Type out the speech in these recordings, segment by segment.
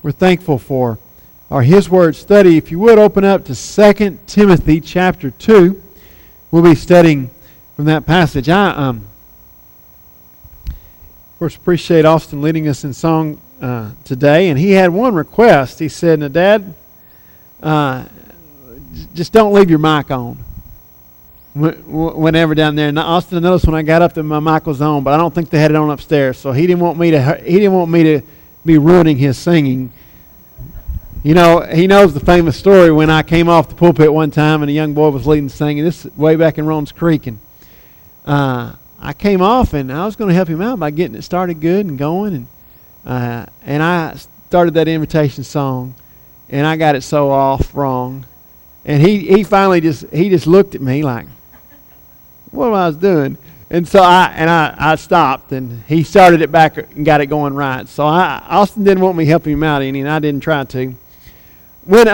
We're thankful for our His Word study. If you would open up to 2 Timothy chapter 2. We'll be studying from that passage. I, of course, appreciate Austin leading us in song today. And he had one request. He said, "Now, Dad, just don't leave your mic on whenever down there." And Austin noticed when I got up that my mic was on, but I don't think they had it on upstairs. So he didn't want me to be ruining his singing. You know, he knows the famous story when I came off the pulpit one time and a young boy was leading singing. This is way back in Rones Creek, and I came off and I was going to help him out by getting it started good and going, and I started that invitation song, and I got it so off wrong, and he finally just looked at me like, what I was doing. And so I stopped, and he started it back and got it going right. So Austin didn't want me helping him out any, and I didn't try to. When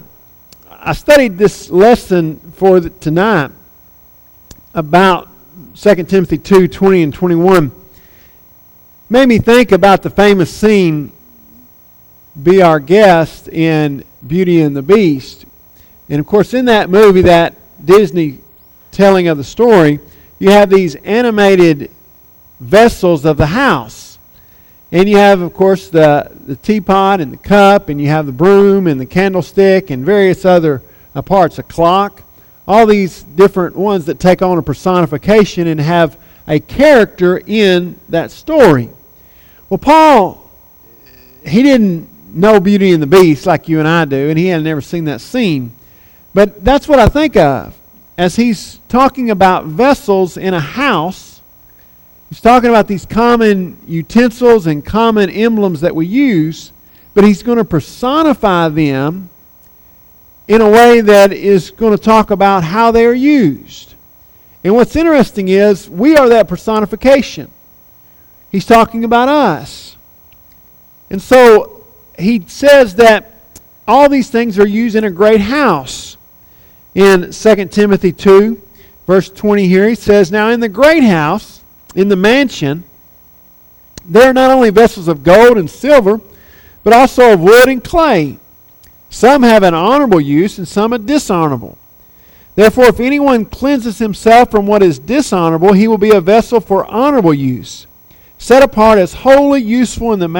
I studied this lesson for tonight about 2 Timothy 2, 20 and 21, made me think about the famous scene, "Be Our Guest" in Beauty and the Beast. And of course, in that movie, that Disney telling of the story, you have these animated vessels of the house. And you have, of course, the teapot and the cup, and you have the broom and the candlestick and various other parts, a clock. All these different ones that take on a personification and have a character in that story. Well, Paul, he didn't know Beauty and the Beast like you and I do, and he had never seen that scene. But that's what I think of as he's talking about vessels in a house. He's talking about these common utensils and common emblems that we use, but he's going to personify them in a way that is going to talk about how they are used. And what's interesting is we are that personification. He's talking about us. And so he says that all these things are used in a great house. In 2 Timothy 2, verse 20 here, he says, "Now in the great house, in the mansion, there are not only vessels of gold and silver, but also of wood and clay. Some have an honorable use and some a dishonorable. Therefore, if anyone cleanses himself from what is dishonorable, he will be a vessel for honorable use, set apart as wholly useful in the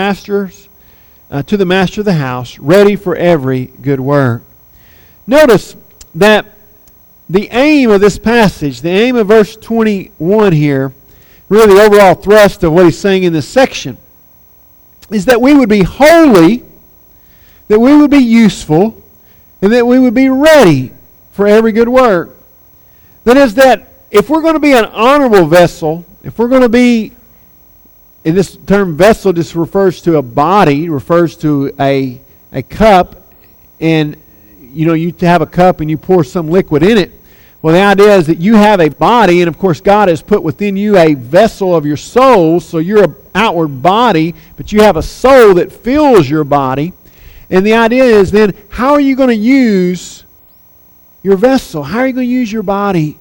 to the master of the house, ready for every good work." Notice that the aim of this passage, the aim of verse 21 here, really the overall thrust of what he's saying in this section, is that we would be holy, that we would be useful, and that we would be ready for every good work. That is, that if we're going to be an honorable vessel, if we're going to be, and this term vessel just refers to a body, refers to a cup, and you know, you have a cup and you pour some liquid in it. Well, the idea is that you have a body, and of course God has put within you a vessel of your soul, so you're an outward body, but you have a soul that fills your body. And the idea is then, how are you going to use your vessel? How are you going to use your body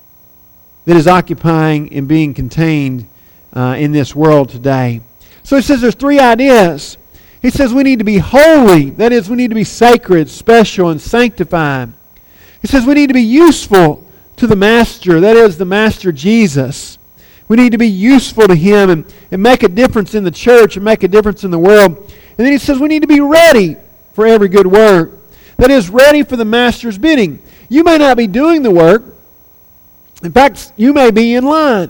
that is occupying and being contained in this world today? So it says there's three ideas. He says we need to be holy. That is, we need to be sacred, special, and sanctified. He says we need to be useful to the Master. That is, the Master Jesus. We need to be useful to Him and make a difference in the church and make a difference in the world. And then he says we need to be ready for every good work. That is, ready for the Master's bidding. You may not be doing the work. In fact, you may be in line.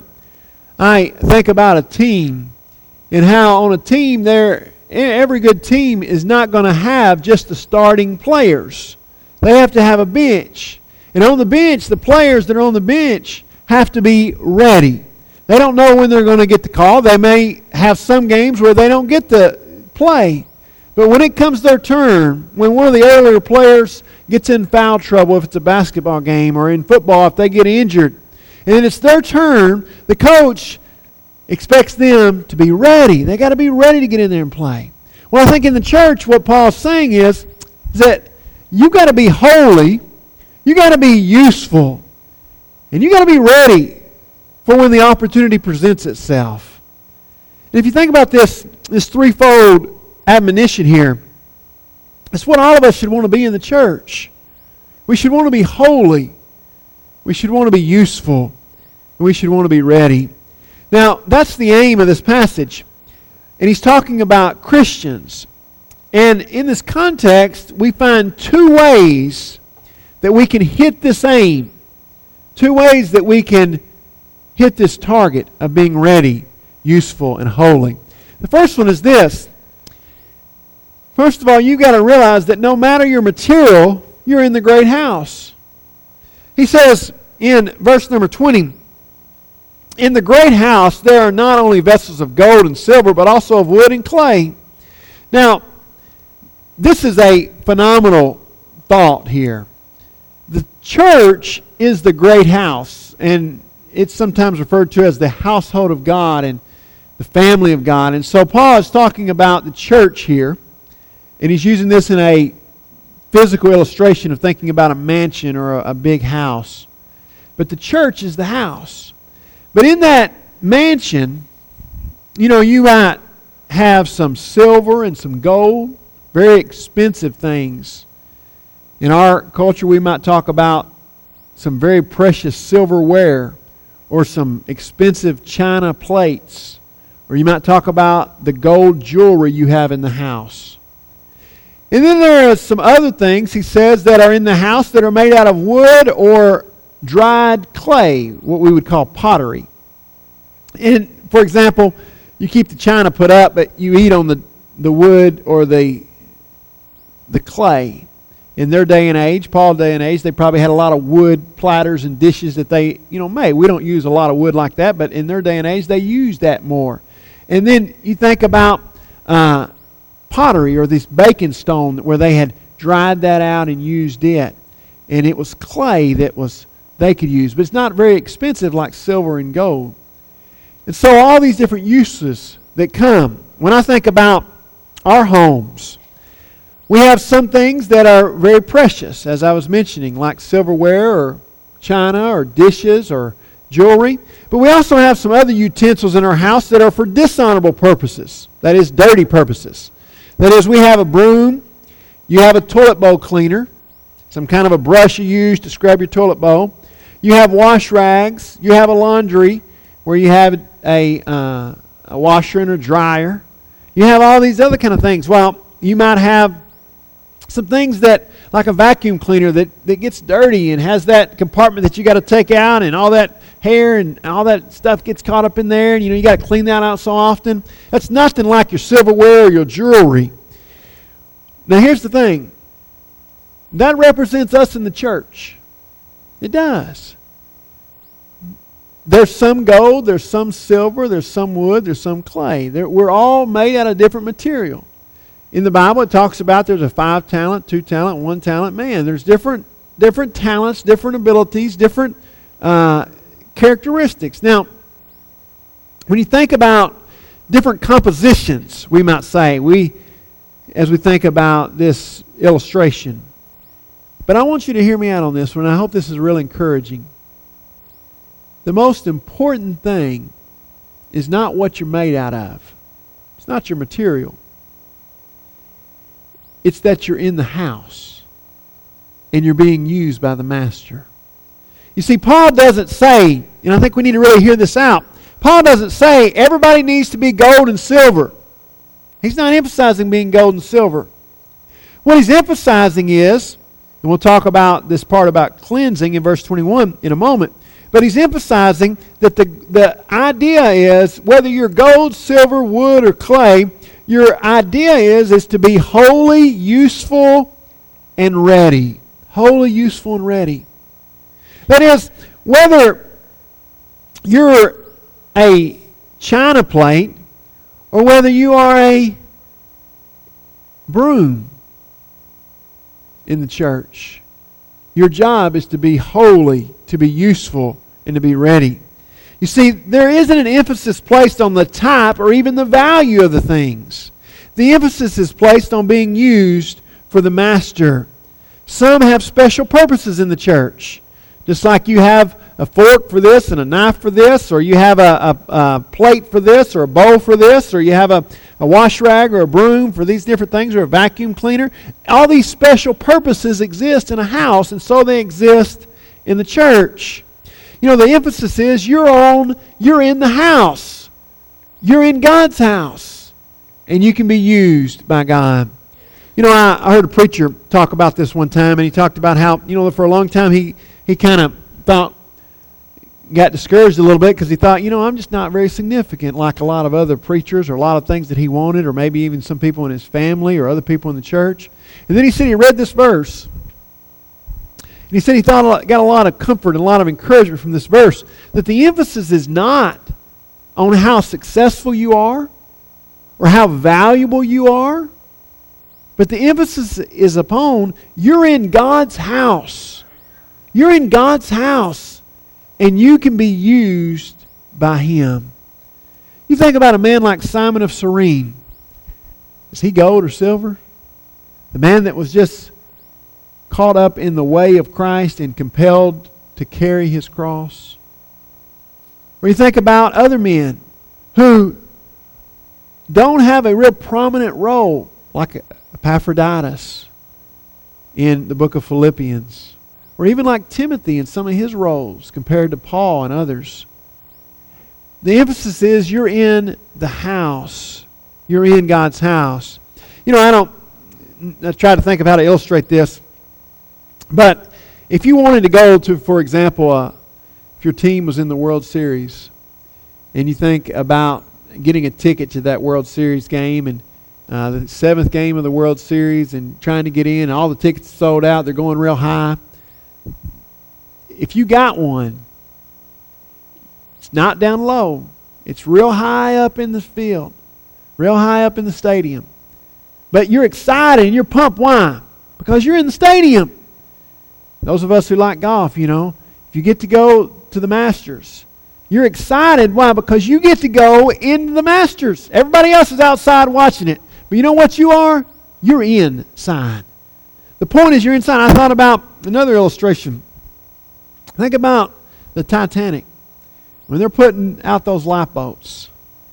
I think about a team and how on a team every good team is not going to have just the starting players. They have to have a bench. And on the bench, the players that are on the bench have to be ready. They don't know when they're going to get the call. They may have some games where they don't get to play. But when it comes their turn, when one of the earlier players gets in foul trouble, if it's a basketball game, or in football if they get injured, and then it's their turn, the coach expects them to be ready. They got to be ready to get in there and play. Well, I think in the church what Paul's saying is that you got to be holy, you got to be useful, and you got to be ready for when the opportunity presents itself. And if you think about this threefold admonition here, It's what all of us should want to be in the church. We should want to be holy. We should want to be useful. And we should want to be ready. Now, that's the aim of this passage. And he's talking about Christians. And in this context, we find two ways that we can hit this aim. Two ways that we can hit this target of being ready, useful, and holy. The first one is this. First of all, you've got to realize that no matter your material, you're in the great house. He says in verse number 20, in the great house there are not only vessels of gold and silver, but also of wood and clay. Now, this is a phenomenal thought here. The church is the great house, and it's sometimes referred to as the household of God and the family of God. And so Paul is talking about the church here, and he's using this in a physical illustration of thinking about a mansion or a big house. But the church is the house. But in that mansion, you might have some silver and some gold, very expensive things. In our culture, we might talk about some very precious silverware or some expensive china plates. Or you might talk about the gold jewelry you have in the house. And then there are some other things, he says, that are in the house that are made out of wood or dried clay, what we would call pottery. And, for example, you keep the china put up, but you eat on the wood or the clay. In their day and age, Paul's day and age, they probably had a lot of wood platters and dishes that they, made. We don't use a lot of wood like that, but in their day and age, they used that more. And then you think about pottery or this baking stone where they had dried that out and used it. And it was clay that they could use. But it's not very expensive like silver and gold. And so all these different uses that come. When I think about our homes, we have some things that are very precious, as I was mentioning, like silverware or china or dishes or jewelry. But we also have some other utensils in our house that are for dishonorable purposes. That is, dirty purposes. That is, we have a broom, you have a toilet bowl cleaner, some kind of a brush you use to scrub your toilet bowl. You have wash rags, you have a laundry where you have a washer and a dryer. You have all these other kind of things. Well, you might have some things that, like a vacuum cleaner that gets dirty and has that compartment that you got to take out, and all that hair and all that stuff gets caught up in there, and you got to clean that out so often. That's nothing like your silverware or your jewelry. Now here's the thing. That represents us in the church. It does. There's some gold, there's some silver, there's some wood, there's some clay. We're all made out of different material. In the Bible, it talks about there's a 5-talent, 2-talent, 1-talent man. There's different talents, different abilities, different characteristics. Now, when you think about different compositions, we might say, as we think about this illustration. But I want you to hear me out on this one. I hope this is really encouraging. The most important thing is not what you're made out of. It's not your material. It's that you're in the house and you're being used by the Master. You see, Paul doesn't say, and I think we need to really hear this out, Paul doesn't say everybody needs to be gold and silver. He's not emphasizing being gold and silver. What he's emphasizing is, and we'll talk about this part about cleansing in verse 21 in a moment, but he's emphasizing that the idea is, whether you're gold, silver, wood, or clay, your idea is to be holy, useful, and ready. Holy, useful, and ready. That is, whether you're a china plate or whether you are a broom in the church, your job is to be holy, to be useful, and to be ready. You see, there isn't an emphasis placed on the type or even the value of the things. The emphasis is placed on being used for the Master. Some have special purposes in the church. Just like you have a fork for this and a knife for this, or you have a plate for this, or a bowl for this, or you have a wash rag or a broom for these different things, or a vacuum cleaner. All these special purposes exist in a house, and so they exist in the church. You know, the emphasis is you're in the house. You're in God's house, and you can be used by God. You know, I heard a preacher talk about this one time, and he talked about how, you know, for a long time he kind of got discouraged a little bit because he thought, you know, I'm just not very significant like a lot of other preachers or a lot of things that he wanted, or maybe even some people in his family or other people in the church. And then he said he read this verse. And he said he got a lot of comfort and a lot of encouragement from this verse, that the emphasis is not on how successful you are or how valuable you are, but the emphasis is upon you're in God's house. You're in God's house, and you can be used by Him. You think about a man like Simon of Cyrene. Is he gold or silver? The man that was just caught up in the way of Christ and compelled to carry His cross. Or you think about other men who don't have a real prominent role, like Epaphroditus in the book of Philippians, or even like Timothy in some of his roles compared to Paul and others. The emphasis is you're in the house. You're in God's house. You know, I try to think of how to illustrate this, but if you wanted to go to, for example, if your team was in the World Series, and you think about getting a ticket to that World Series game, and the 7th game of the World Series, and trying to get in, and all the tickets sold out, they're going real high. If you got one, it's not down low. It's real high up in the field, real high up in the stadium. But you're excited and you're pumped. Why? Because you're in the stadium. Those of us who like golf, you know, if you get to go to the Masters, you're excited. Why? Because you get to go into the Masters. Everybody else is outside watching it. But you know what you are? You're inside. The point is you're inside. I thought about another illustration. Think about the Titanic. When they're putting out those lifeboats,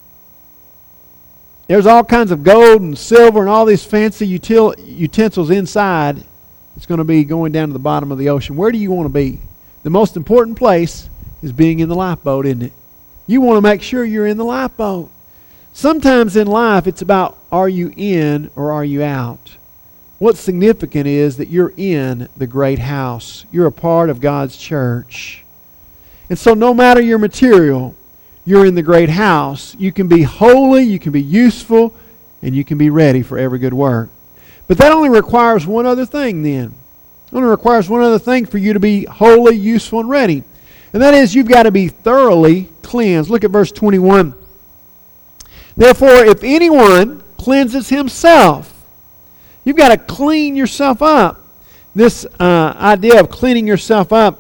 there's all kinds of gold and silver and all these fancy utensils inside. It's going to be going down to the bottom of the ocean. Where do you want to be? The most important place is being in the lifeboat, isn't it? You want to make sure you're in the lifeboat. Sometimes in life, it's about, are you in or are you out? What's significant is that you're in the great house. You're a part of God's church. And so no matter your material, you're in the great house. You can be holy, you can be useful, and you can be ready for every good work. But that only requires one other thing then. It only requires one other thing for you to be holy, useful, and ready. And that is you've got to be thoroughly cleansed. Look at verse 21. Therefore, if anyone cleanses himself, you've got to clean yourself up. This idea of cleaning yourself up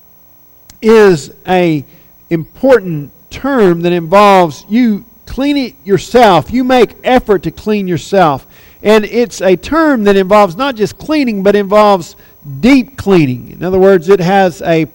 is an important term that involves you clean it yourself. You make effort to clean yourself. And it's a term that involves not just cleaning, but involves deep cleaning. In other words, it has a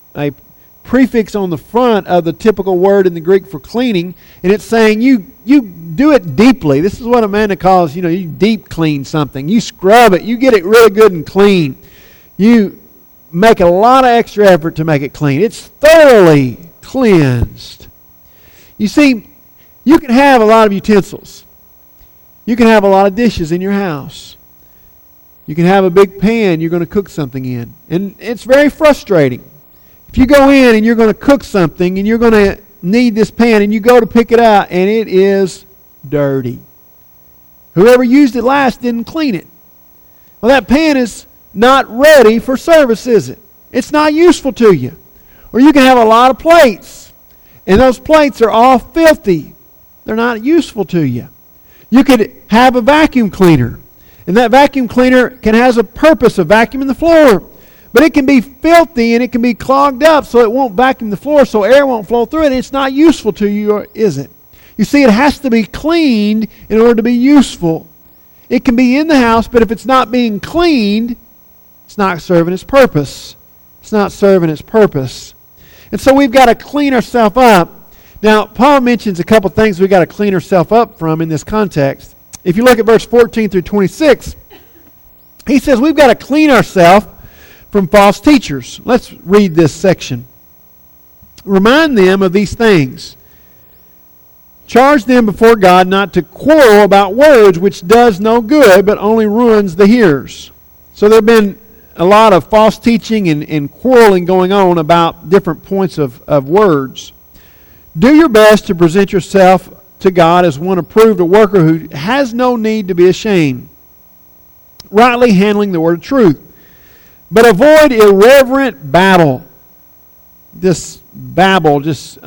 prefix on the front of the typical word in the Greek for cleaning, and it's saying you do it deeply. This is what Amanda calls, you deep clean something. You scrub it. You get it really good and clean. You make a lot of extra effort to make it clean. It's thoroughly cleansed. You see, you can have a lot of utensils. You can have a lot of dishes in your house. You can have a big pan you're going to cook something in. And it's very frustrating. If you go in and you're going to cook something and you're going to need this pan and you go to pick it out and it is dirty. Whoever used it last didn't clean it. Well, that pan is not ready for service, is it? It's not useful to you. Or you can have a lot of plates and those plates are all filthy. They're not useful to you. You could have a vacuum cleaner, and that vacuum cleaner can has a purpose of vacuuming the floor. But it can be filthy and it can be clogged up so it won't vacuum the floor, so air won't flow through it. It's not useful to you, or is it? You see, it has to be cleaned in order to be useful. It can be in the house, but if it's not being cleaned, it's not serving its purpose. It's not serving its purpose. And so we've got to clean ourselves up. Now, Paul mentions a couple things we've got to clean ourselves up from in this context. If you look at verse 14 through 26, he says we've got to clean ourselves from false teachers. Let's read this section. Remind them of these things. Charge them before God not to quarrel about words, which does no good, but only ruins the hearers. So there have been a lot of false teaching and quarreling going on about different points of words. Do your best to present yourself to God as one approved, a worker who has no need to be ashamed, rightly handling the word of truth. But avoid irreverent babble. This babble just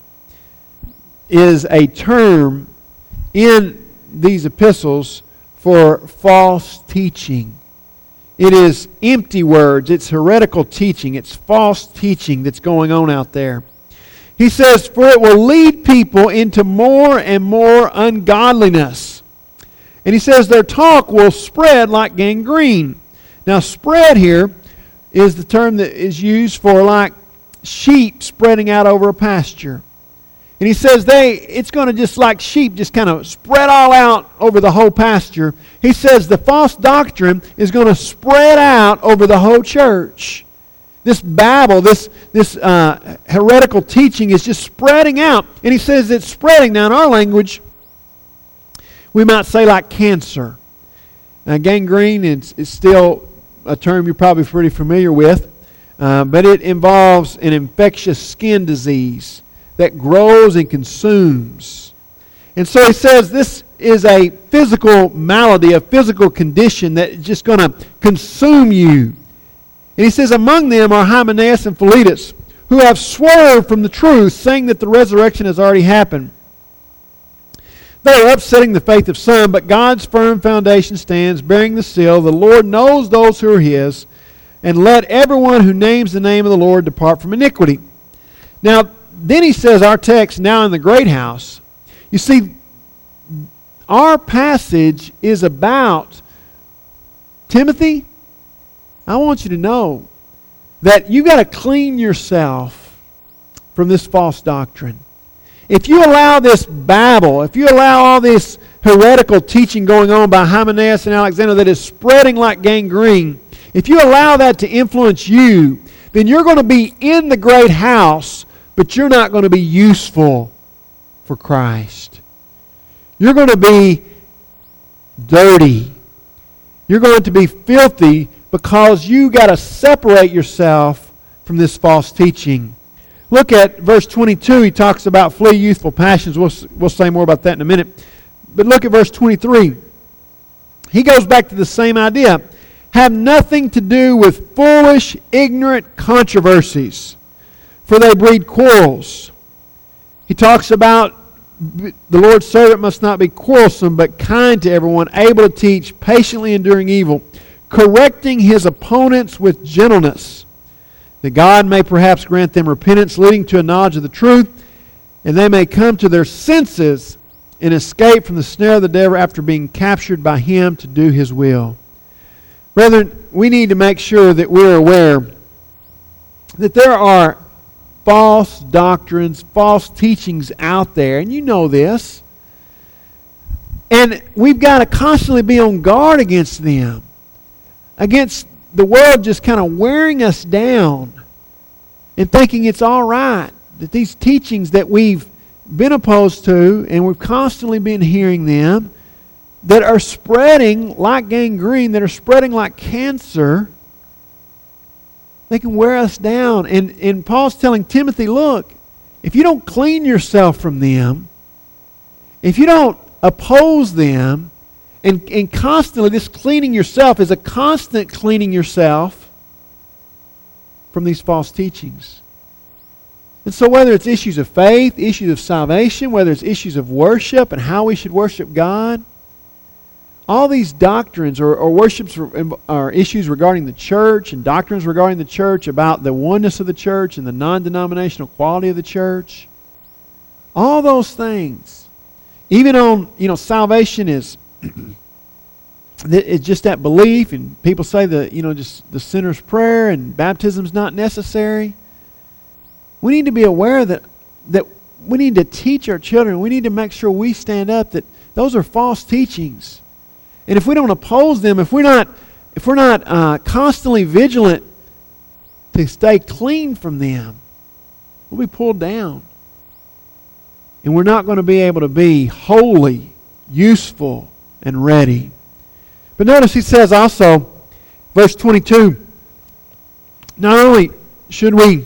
is a term in these epistles for false teaching. It is empty words. It's heretical teaching. It's false teaching that's going on out there. He says, for it will lead people into more and more ungodliness. And he says their talk will spread like gangrene. Now, spread here is the term that is used for like sheep spreading out over a pasture. And he says it's going to just like sheep just kind of spread all out over the whole pasture. He says the false doctrine is going to spread out over the whole church. This babble, this heretical teaching is just spreading out. And he says it's spreading. Now in our language, we might say like cancer. Now gangrene is still a term you're probably pretty familiar with. But it involves an infectious skin disease that grows and consumes. And so he says this is a physical malady, a physical condition that is just going to consume you. And he says, among them are Hymenaeus and Philetus, who have swerved from the truth, saying that the resurrection has already happened. They are upsetting the faith of some, but God's firm foundation stands, bearing the seal. The Lord knows those who are His, and let everyone who names the name of the Lord depart from iniquity. Now, then he says, our text, now in the great house. You see, our passage is about Timothy. I want you to know that you've got to clean yourself from this false doctrine. If you allow this babble, if you allow all this heretical teaching going on by Hymenaeus and Alexander that is spreading like gangrene, if you allow that to influence you, then you're going to be in the great house, but you're not going to be useful for Christ. You're going to be dirty. You're going to be filthy because you got to separate yourself from this false teaching. Look at verse 22. He talks about flee youthful passions. We'll say more about that in a minute. But look at verse 23. He goes back to the same idea. Have nothing to do with foolish, ignorant controversies, for they breed quarrels. He talks about the Lord's servant must not be quarrelsome, but kind to everyone, able to teach, patiently enduring evil, correcting his opponents with gentleness, that God may perhaps grant them repentance, leading to a knowledge of the truth, and they may come to their senses and escape from the snare of the devil after being captured by him to do his will. Brethren, we need to make sure that we're aware that there are false doctrines, false teachings out there, and you know this. And we've got to constantly be on guard against them, against the world just kind of wearing us down and thinking it's all right, that these teachings that we've been opposed to and we've constantly been hearing them, that are spreading like gangrene, that are spreading like cancer, they can wear us down. And Paul's telling Timothy, look, if you don't clean yourself from them, if you don't oppose them, and constantly, this cleaning yourself is a constant cleaning yourself from these false teachings. And so whether it's issues of faith, issues of salvation, whether it's issues of worship and how we should worship God, all these doctrines or worships are issues regarding the church and doctrines regarding the church about the oneness of the church and the non-denominational quality of the church. All those things. Even on, salvation is it's just that belief, and people say just the sinner's prayer and baptism's not necessary. we need to be aware that we need to teach our children. We need to make sure we stand up that those are false teachings. And if we don't oppose them, if we're not constantly vigilant to stay clean from them, we'll be pulled down. And we're not going to be able to be holy, useful, and ready. But notice he says also, verse 22, not only should we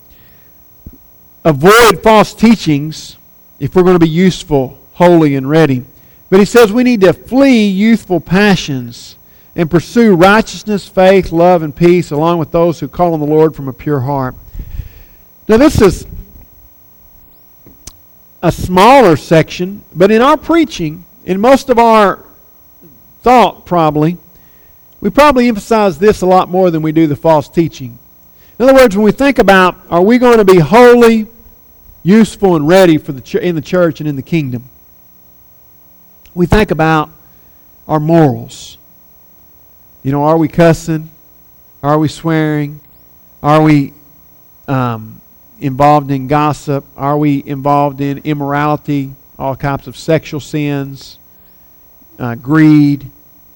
avoid false teachings if we're going to be useful, holy, and ready, but he says we need to flee youthful passions and pursue righteousness, faith, love, and peace along with those who call on the Lord from a pure heart. Now this is a smaller section, but in our preaching, in most of our thought probably, we probably emphasize this a lot more than we do the false teaching. In other words, when we think about, are we going to be holy, useful, and ready for in the church and in the kingdom? We think about our morals. You know, are we cussing? Are we swearing? Are we involved in gossip? Are we involved in immorality, all types of sexual sins, greed?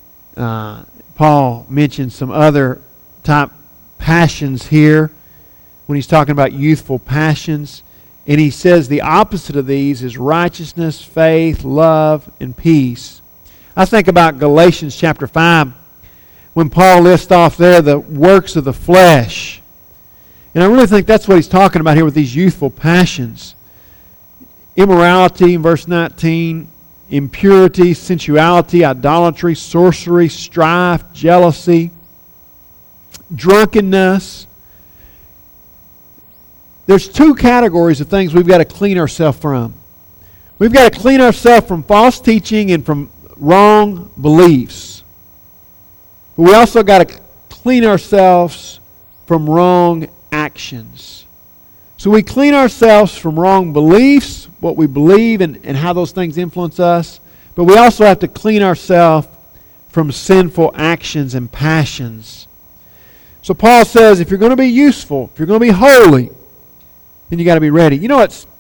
Paul mentioned some other type passions here when he's talking about youthful passions. And he says the opposite of these is righteousness, faith, love, and peace. I think about Galatians chapter 5 when Paul lists off there the works of the flesh. And I really think that's what he's talking about here with these youthful passions. Immorality in verse 19, impurity, sensuality, idolatry, sorcery, strife, jealousy, drunkenness. There's two categories of things we've got to clean ourselves from. We've got to clean ourselves from false teaching and from wrong beliefs. But we also got to clean ourselves from wrong actions. So we clean ourselves from wrong beliefs, what we believe and how those things influence us. But we also have to clean ourselves from sinful actions and passions. So Paul says if you're going to be useful, if you're going to be holy, then you got to be ready. You know,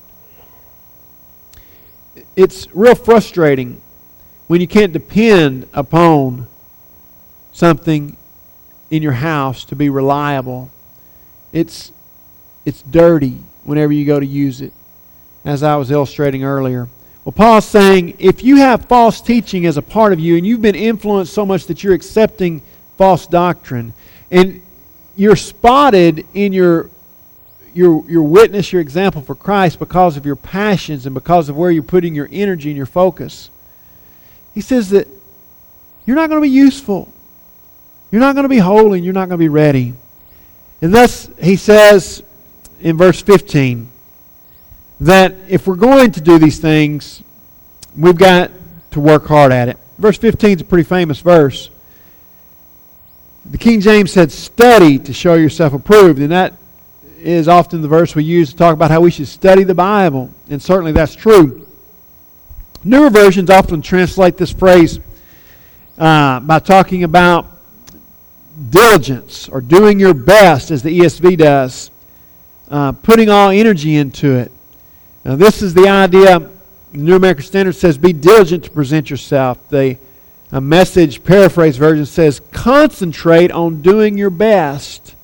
it's real frustrating when you can't depend upon something in your house to be reliable. It's dirty whenever you go to use it, as I was illustrating earlier. Well, Paul's saying if you have false teaching as a part of you and you've been influenced so much that you're accepting false doctrine and you're spotted in your witness, your example for Christ because of your passions and because of where you're putting your energy and your focus, he says that you're not going to be useful. You're not going to be holy and you're not going to be ready. And thus, he says in verse 15 that if we're going to do these things, we've got to work hard at it. Verse 15 is a pretty famous verse. The King James said, study to show yourself approved. And that is often the verse we use to talk about how we should study the Bible. And certainly that's true. Newer versions often translate this phrase by talking about diligence or doing your best, as the ESV does, putting all energy into it. Now, this is the idea. The New American Standard says, be diligent to present yourself. The Message paraphrase version says, concentrate on doing your best.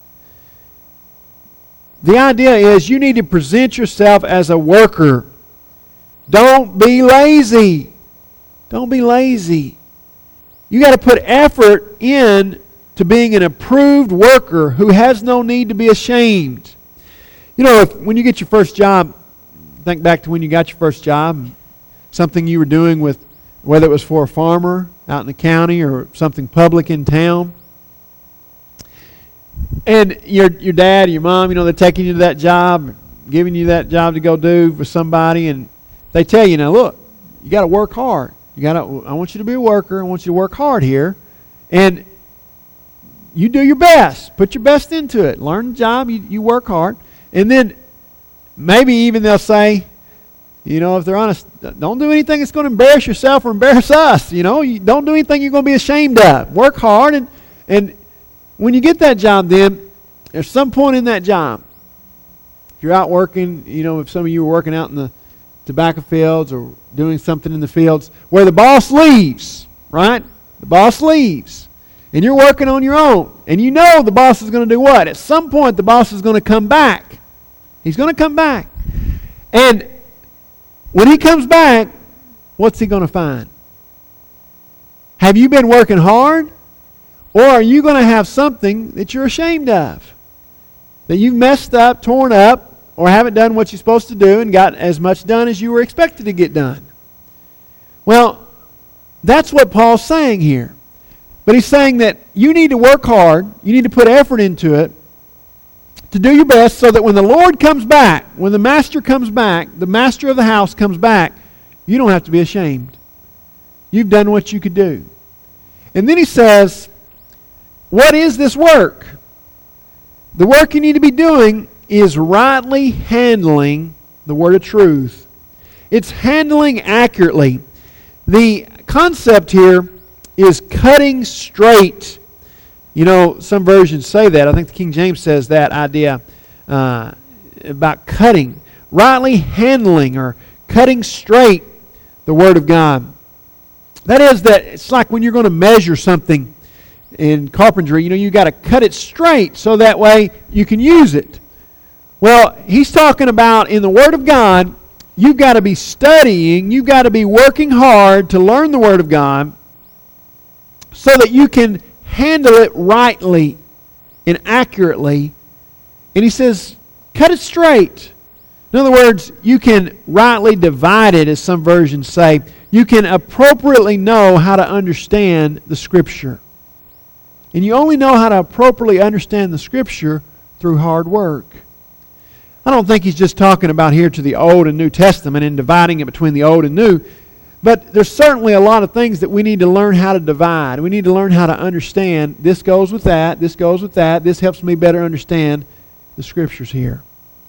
The idea is you need to present yourself as a worker. Don't be lazy. Don't be lazy. You got to put effort in to being an approved worker who has no need to be ashamed. You know, when you get your first job, think back to when you got your first job, something you were doing with, whether it was for a farmer out in the county or something public in town. And your dad or your mom, they're taking you to that job, giving you that job to go do for somebody, and they tell you, now look, you got to work hard. I want you to be a worker. I want you to work hard here. And you do your best. Put your best into it. Learn the job. You work hard. And then maybe even they'll say, if they're honest, don't do anything that's going to embarrass yourself or embarrass us. You don't do anything you're going to be ashamed of. Work hard. And when you get that job then, there's some point in that job If you're out working, if some of you were working out in the tobacco fields or doing something in the fields where the boss leaves, right? The boss leaves. And you're working on your own. And you know the boss is going to do what? At some point the boss is going to come back. He's going to come back. And when he comes back, what's he going to find? Have you been working hard? Or are you going to have something that you're ashamed of? That you've messed up, torn up, or haven't done what you're supposed to do and got as much done as you were expected to get done? Well, that's what Paul's saying here. But he's saying that you need to work hard, you need to put effort into it, to do your best so that when the Lord comes back, when the master comes back, the master of the house comes back, you don't have to be ashamed. You've done what you could do. And then he says, what is this work? The work you need to be doing is rightly handling the word of truth. It's handling accurately. The concept here is cutting straight. Some versions say that. I think the King James says that idea about cutting. Rightly handling or cutting straight the Word of God. That is, that it's like when you're going to measure something in carpentry, you got to cut it straight so that way you can use it. Well, he's talking about in the Word of God, you've got to be studying, you've got to be working hard to learn the Word of God so that you can handle it rightly and accurately. And he says, cut it straight. In other words, you can rightly divide it, as some versions say. You can appropriately know how to understand the Scripture. And you only know how to appropriately understand the Scripture through hard work. I don't think he's just talking about here to the Old and New Testament and dividing it between the Old and New. But there's certainly a lot of things that we need to learn how to divide. We need to learn how to understand. This goes with that. This goes with that. This helps me better understand the Scriptures here.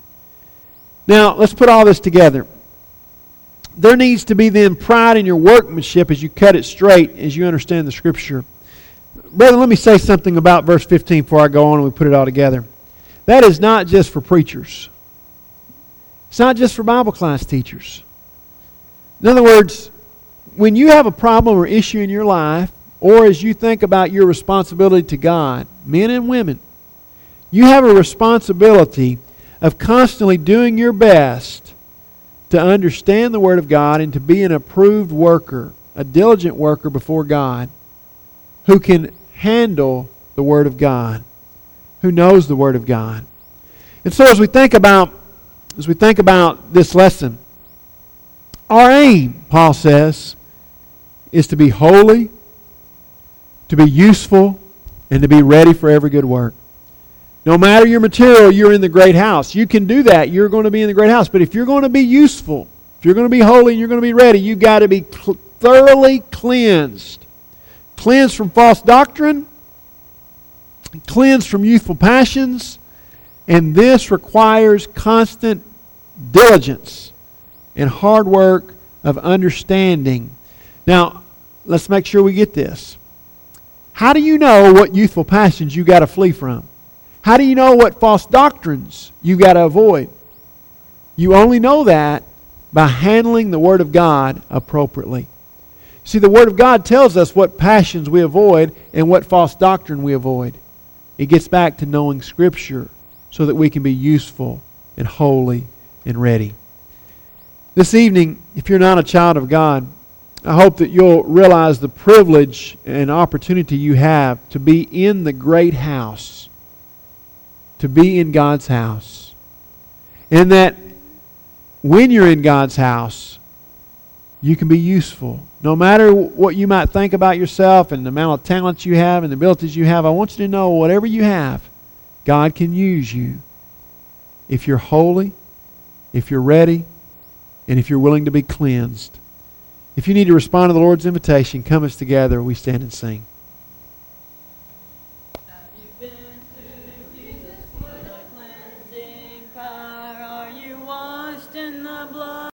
Now, let's put all this together. There needs to be then pride in your workmanship as you cut it straight, as you understand the Scripture. Brother, let me say something about verse 15 before I go on and we put it all together. That is not just for preachers. It's not just for Bible class teachers. In other words, when you have a problem or issue in your life, or as you think about your responsibility to God, men and women, you have a responsibility of constantly doing your best to understand the Word of God and to be an approved worker, a diligent worker before God, who can handle the Word of God, who knows the Word of God. And so as we think about this lesson, our aim, Paul says, is to be holy, to be useful, and to be ready for every good work. No matter your material, you're in the great house. You can do that. You're going to be in the great house. But if you're going to be useful, if you're going to be holy and you're going to be ready, you've got to be thoroughly cleansed. Cleansed from false doctrine, cleansed from youthful passions, and this requires constant diligence and hard work of understanding. Now, let's make sure we get this. How do you know what youthful passions you got to flee from? How do you know what false doctrines you got to avoid? You only know that by handling the Word of God appropriately. See, the Word of God tells us what passions we avoid and what false doctrine we avoid. It gets back to knowing Scripture so that we can be useful and holy and ready. This evening, if you're not a child of God, I hope that you'll realize the privilege and opportunity you have to be in the great house, to be in God's house. And that when you're in God's house, you can be useful. No matter what you might think about yourself and the amount of talents you have and the abilities you have, I want you to know whatever you have, God can use you if you're holy, if you're ready, and if you're willing to be cleansed. If you need to respond to the Lord's invitation, come us together. We stand and sing.